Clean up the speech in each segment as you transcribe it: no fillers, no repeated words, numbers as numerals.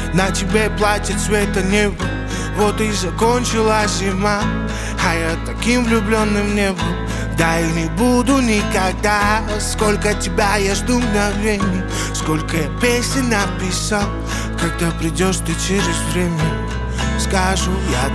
На тебе платье цвета неба. Вот и закончилась зима, а я таким влюбленным не был. Да и не буду никогда. Сколько тебя я жду мгновений, сколько я песен написал. Когда придешь ты через время, скажу я: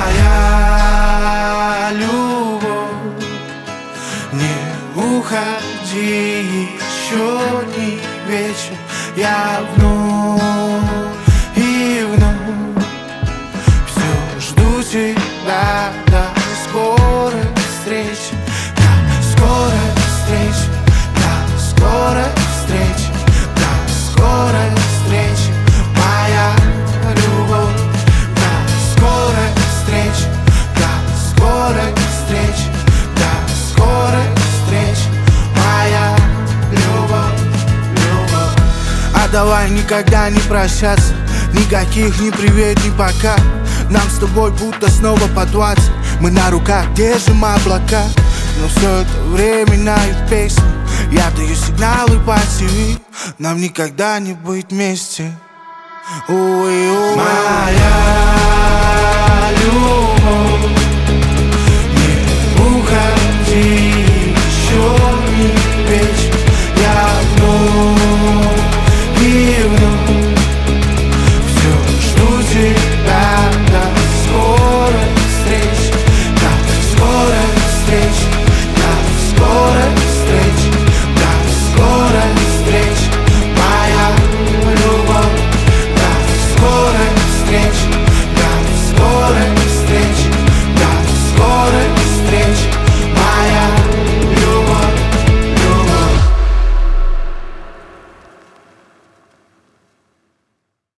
моя любовь, не уходи, еще не вечер. Я вновь и вновь все жду тебя. До скорой встречи, до скорой встречи, до скорой встречи, до скорой встречи, моя любовь. До скорой встречи, до скорой встречи, до скорой встречи, моя любовь, любовь. А давай никогда не прощаться, никаких ни привет, ни пока. Нам с тобой будто снова по 20. Мы на руках держим облака, но все это временная песня. Я даю сигналы по ТВ, нам никогда не быть вместе. Ой, ой. Моя любовь,